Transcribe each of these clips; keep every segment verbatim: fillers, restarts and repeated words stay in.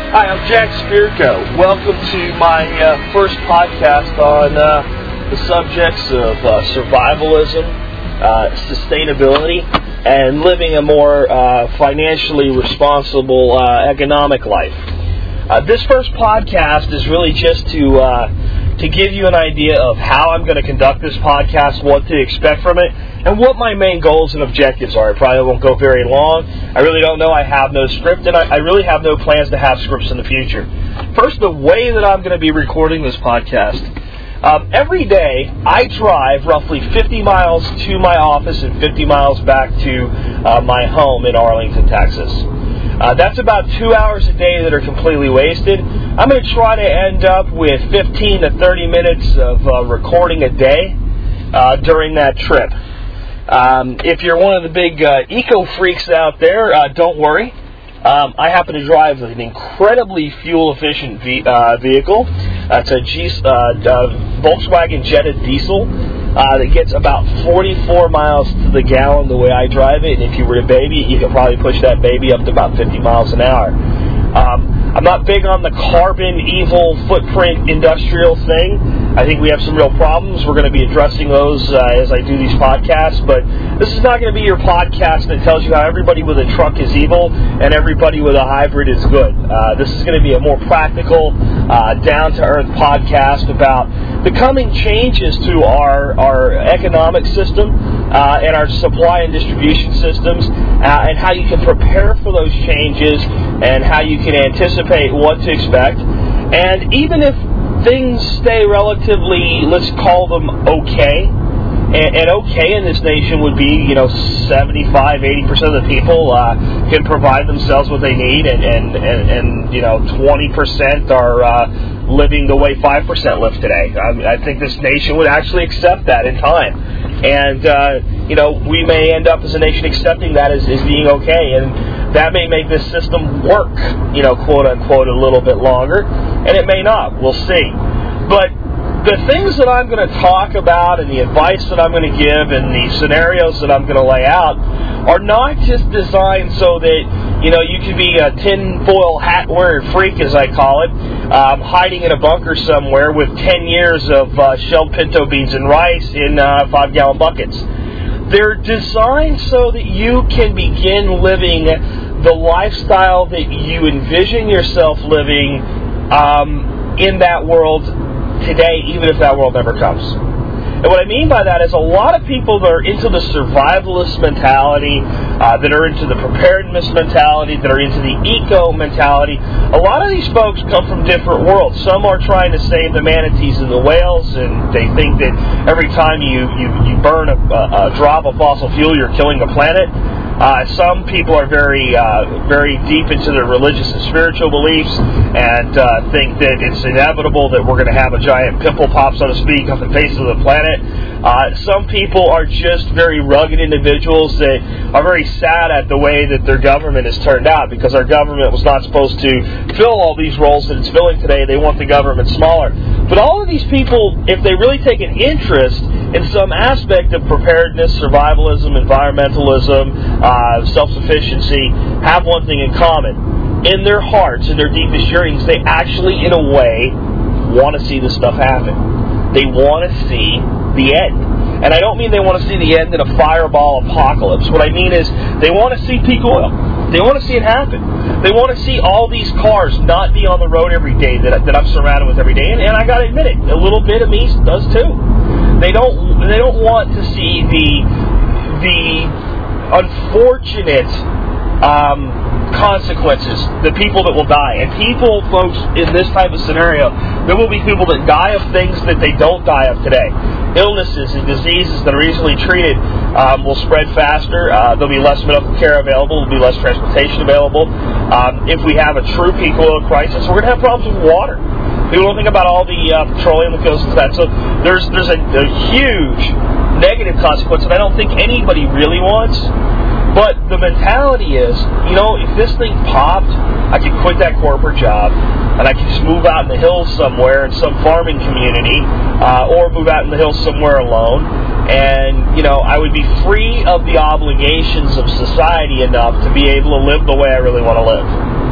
Hi, I'm Jack Spirko. Welcome to my uh, first podcast on uh, the subjects of uh, survivalism, uh, sustainability, and living a more uh, financially responsible uh, economic life. Uh, this first podcast is really just to uh, to give you an idea of how I'm going to conduct this podcast, what to expect from it, and what my main goals and objectives are. It probably won't go very long. I really don't know. I have no script, and I, I really have no plans to have scripts in the future. First, the way that I'm going to be recording this podcast. Um, every day, I drive roughly fifty miles to my office and fifty miles back to uh, my home in Arlington, Texas. Uh, that's about two hours a day that are completely wasted. I'm going to try to end up with fifteen to thirty minutes of uh, recording a day uh, during that trip. Um, if you're one of the big uh, eco-freaks out there, uh, don't worry. Um, I happen to drive an incredibly fuel-efficient ve- uh, vehicle. Uh, it's a G- uh, uh, Volkswagen Jetta diesel uh, that gets about forty-four miles to the gallon the way I drive it. And if you were to baby it, you could probably push that baby up to about fifty miles an hour. Um, I'm not big on the carbon evil footprint industrial thing. I think we have some real problems. We're going to be addressing those uh, as I do these podcasts. But this is not going to be your podcast that tells you how everybody with a truck is evil and everybody with a hybrid is good. Uh, this is going to be a more practical, uh, down-to-earth podcast about the coming changes to our, our economic system uh, and our supply and distribution systems uh, and how you can prepare for those changes and how you can anticipate what to expect. And even if things stay relatively, let's call them okay, and, and okay in this nation would be, you know, seventy-five, eighty percent of the people uh, can provide themselves what they need, and, and, and, and you know, twenty percent are uh, living the way five percent live today. I, I think this nation would actually accept that in time. And, uh, you know, we may end up as a nation accepting that as, as being okay, and that may make this system work, you know, quote unquote, a little bit longer, and it may not. We'll see. But the things that I'm going to talk about and the advice that I'm going to give and the scenarios that I'm going to lay out are not just designed so that, you know, you can be a tinfoil hat-wearing freak, as I call it, um, hiding in a bunker somewhere with ten years of uh, shelled pinto beans and rice in uh, five-gallon buckets. They're designed so that you can begin living the lifestyle that you envision yourself living um, in that world today, even if that world never comes. And what I mean by that is a lot of people that are into the survivalist mentality, uh, that are into the preparedness mentality, that are into the eco mentality, a lot of these folks come from different worlds. Some are trying to save the manatees and the whales, and they think that every time you, you, you burn a, a drop of fossil fuel, you're killing the planet. Uh, some people are very, uh, very deep into their religious and spiritual beliefs and uh, think that it's inevitable that we're going to have a giant pimple pop, so to speak, on the face of the planet. Uh, some people are just very rugged individuals that are very sad at the way that their government has turned out, because our government was not supposed to fill all these roles that it's filling today. They want the government smaller. But all of these people, if they really take an interest in some aspect of preparedness, survivalism, environmentalism, uh, self-sufficiency, have one thing in common. In their hearts, in their deepest yearnings, they actually, in a way, want to see this stuff happen. They want to see the end. And I don't mean they want to see the end in a fireball apocalypse. What I mean is they want to see peak oil. They want to see it happen. They want to see all these cars not be on the road every day that, that I'm surrounded with every day. And, and I got to admit it, a little bit of me does too. They don't. They don't want to see the the unfortunate um, consequences, the people that will die. And people, folks, in this type of scenario, there will be people that die of things that they don't die of today. Illnesses and diseases that are easily treated um, will spread faster. Uh, there'll be less medical care available. There'll be less transportation available. Um, if we have a true peak oil crisis, we're going to have problems with water. People don't think about all the uh, petroleum that goes into that. So there's there's a, a huge negative consequence that I don't think anybody really wants. But the mentality is, you know, if this thing popped, I could quit that corporate job and I could just move out in the hills somewhere in some farming community, uh, or move out in the hills somewhere alone. And, you know, I would be free of the obligations of society enough to be able to live the way I really want to live.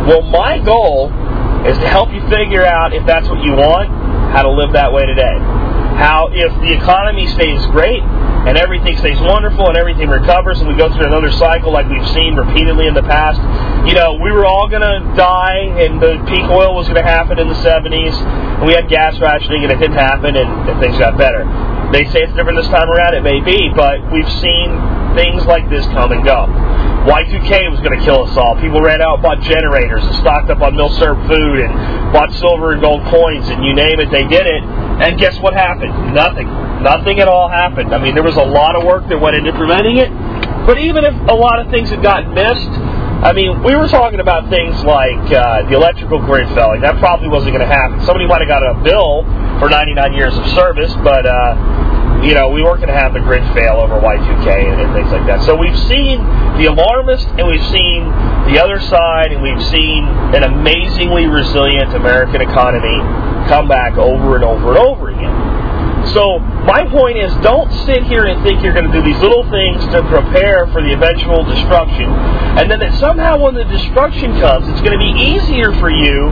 Well, my goal is to help you figure out, if that's what you want, how to live that way today. How, if the economy stays great and everything stays wonderful and everything recovers and we go through another cycle like we've seen repeatedly in the past, you know, we were all going to die and the peak oil was going to happen in the seventies and we had gas rationing and it didn't happen and, and things got better. They say it's different this time around. It may be, but we've seen things like this come and go. Y two K was going to kill us all. People ran out and bought generators and stocked up on milk-served food and bought silver and gold coins and you name it, they did it. And guess what happened? Nothing. Nothing at all happened. I mean, there was a lot of work that went into preventing it. But even if a lot of things had gotten missed, I mean, we were talking about things like uh, the electrical grid failing. That probably wasn't going to happen. Somebody might have got a bill for ninety-nine years of service, but, uh, you know, we weren't going to have the grid fail over Y two K and, and things like that. So we've seen the alarmist and we've seen the other side and we've seen an amazingly resilient American economy come back over and over and over again. So my point is, don't sit here and think you're going to do these little things to prepare for the eventual destruction, and then that somehow when the destruction comes, it's going to be easier for you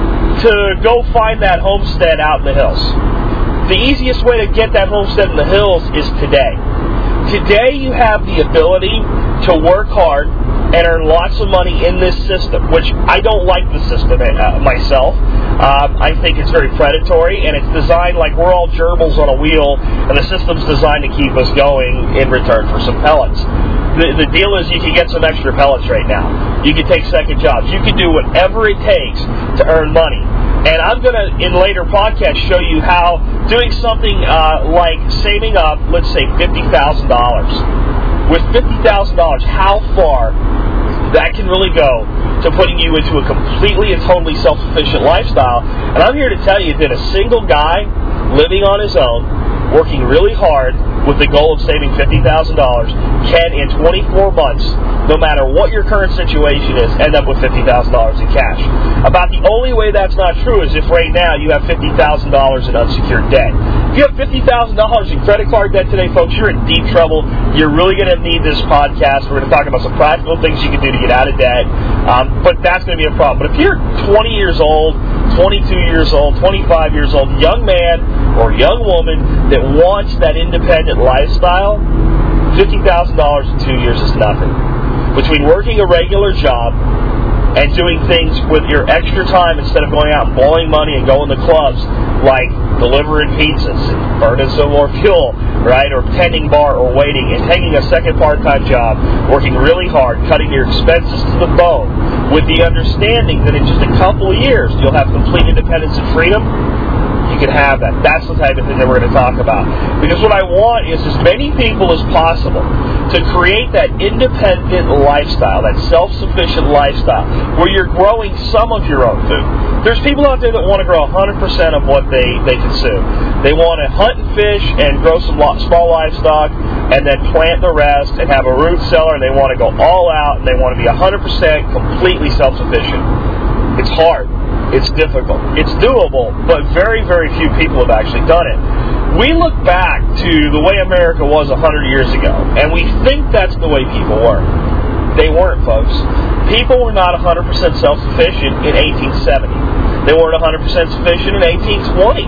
to go find that homestead out in the hills. The easiest way to get that homestead in the hills is today. Today you have the ability to work hard and earn lots of money in this system, which I don't like the system uh, myself. Um, I think it's very predatory, and it's designed like we're all gerbils on a wheel, and the system's designed to keep us going in return for some pellets. The, the deal is you can get some extra pellets right now. You can take second jobs. You can do whatever it takes to earn money. And I'm going to, in later podcasts, show you how doing something uh, like saving up, let's say, fifty thousand dollars. With fifty thousand dollars, how far that can really go to putting you into a completely and totally self-sufficient lifestyle. And I'm here to tell you that a single guy living on his own, working really hard with the goal of saving fifty thousand dollars, can in twenty-four months, no matter what your current situation is, end up with fifty thousand dollars in cash. About the only way that's not true is if right now you have fifty thousand dollars in unsecured debt. If you have fifty thousand dollars in credit card debt today, folks, you're in deep trouble. You're really going to need this podcast. We're going to talk about some practical things you can do to get out of debt. Um, but that's going to be a problem. But if you're twenty years old, twenty-two years old, twenty-five years old, young man or young woman that wants that independent lifestyle, fifty thousand dollars in two years is nothing. Between working a regular job and doing things with your extra time instead of going out and blowing money and going to clubs like delivering pizzas and burning some more fuel, right, or tending bar or waiting, and taking a second part-time job, working really hard, cutting your expenses to the bone, with the understanding that in just a couple of years you'll have complete independence and freedom, you can have that. That's the type of thing that we're going to talk about. Because what I want is as many people as possible to create that independent lifestyle, that self-sufficient lifestyle, where you're growing some of your own food. There's people out there that want to grow one hundred percent of what they, they consume. They want to hunt and fish and grow some small livestock and then plant the rest and have a root cellar, and they want to go all out and they want to be one hundred percent completely self-sufficient. It's hard. It's difficult. It's doable, but very, very few people have actually done it. We look back to the way America was one hundred years ago, and we think that's the way people were. They weren't, folks. People were not one hundred percent self-sufficient in eighteen seventy. They weren't one hundred percent sufficient in eighteen twenty.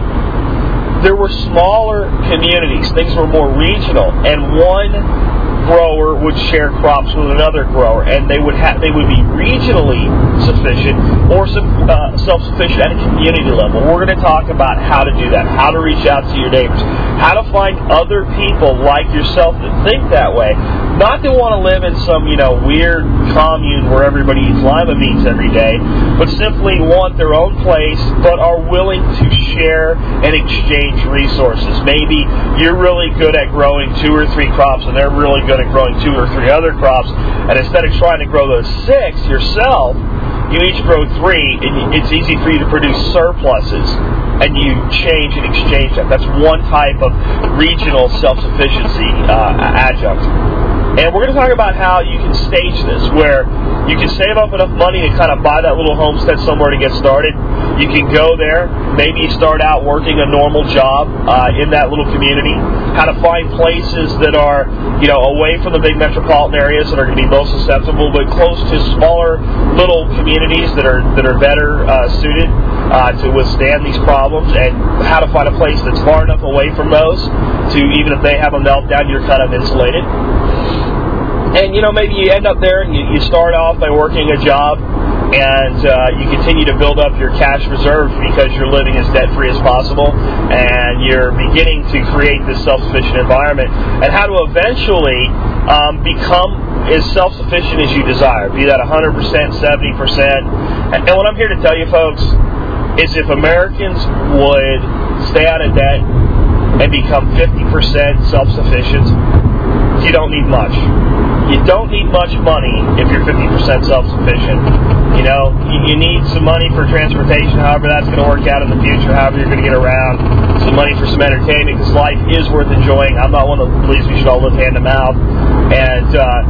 There were smaller communities. Things were more regional, and one grower would share crops with another grower, and they would have they would be regionally sufficient or uh, self-sufficient at a community level. We're going to talk about how to do that, how to reach out to your neighbors, how to find other people like yourself that think that way, not that want to live in some, you know, weird commune where everybody eats lima beans every day, but simply want their own place, but are willing to share and exchange resources. Maybe you're really good at growing two or three crops, and they're really good at growing two or three other crops, and instead of trying to grow those six yourself, you each grow three, and it's easy for you to produce surpluses, and you change and exchange that. That's one type of regional self-sufficiency uh, adjunct. And we're going to talk about how you can stage this, where you can save up enough money to kind of buy that little homestead somewhere to get started. You can go there, maybe start out working a normal job uh, in that little community. How to find places that are, you know, away from the big metropolitan areas that are going to be most susceptible, but close to smaller little communities that are that are better uh, suited uh, to withstand these problems, and how to find a place that's far enough away from those to, even if they have a meltdown, you're kind of insulated. And, you know, maybe you end up there and you, you start off by working a job, and uh, you continue to build up your cash reserves because you're living as debt-free as possible, and you're beginning to create this self-sufficient environment, and how to eventually um, become as self-sufficient as you desire, be that one hundred percent, seventy percent. And, and what I'm here to tell you, folks, is if Americans would stay out of debt and become fifty percent self-sufficient, you don't need much. You don't need much money if you're fifty percent self-sufficient. You know, you, you need some money for transportation, however that's going to work out in the future, however you're going to get around. Some money for some entertainment, because life is worth enjoying. I'm not one that believes we should all live hand to mouth. And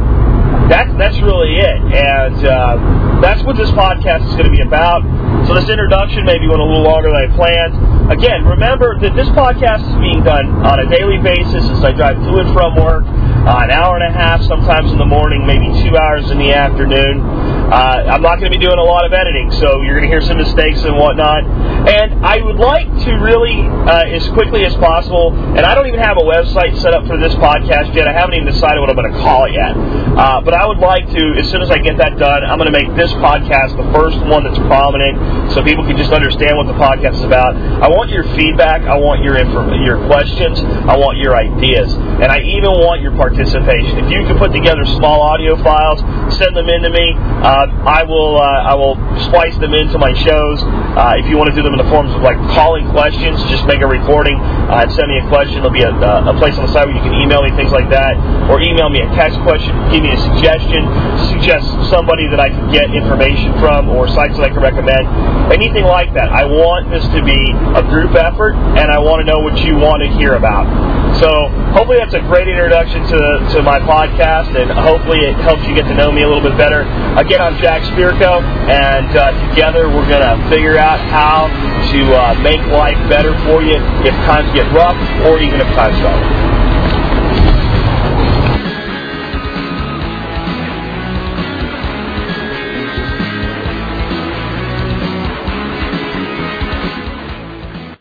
uh, that, that's really it. And uh, that's what this podcast is going to be about. So this introduction maybe went a little longer than I planned. Again, remember that this podcast is being done on a daily basis as I drive to and from work, uh, an hour and a half, sometimes in the morning, maybe two hours in the afternoon. Uh, I'm not going to be doing a lot of editing, so you're going to hear some mistakes and whatnot. And I would like to really, uh, as quickly as possible, and I don't even have a website set up for this podcast yet. I haven't even decided what I'm going to call it yet. Uh, but I would like to, as soon as I get that done, I'm going to make this podcast the first one that's prominent, so people can just understand what the podcast is about. I want your feedback. I want your inform- your questions. I want your ideas. And I even want your participation. If you can put together small audio files, send them in to me. Uh, I will uh, I will splice them into my shows. Uh, if you want to do them in the forms of like calling questions, just make a recording uh, and send me a question. There'll be a, a place on the site where you can email me things like that, or email me a text question, give me a suggestion, suggest somebody that I can get information from, or sites that I can recommend, anything like that. I want this to be a group effort, and I want to know what you want to hear about. So hopefully that's a great introduction to to my podcast, and hopefully it helps you get to know me a little bit better. Again, I'm Jack Spirko, and uh, together we're going to figure out how to uh, make life better for you if times get rough, or even if times don't.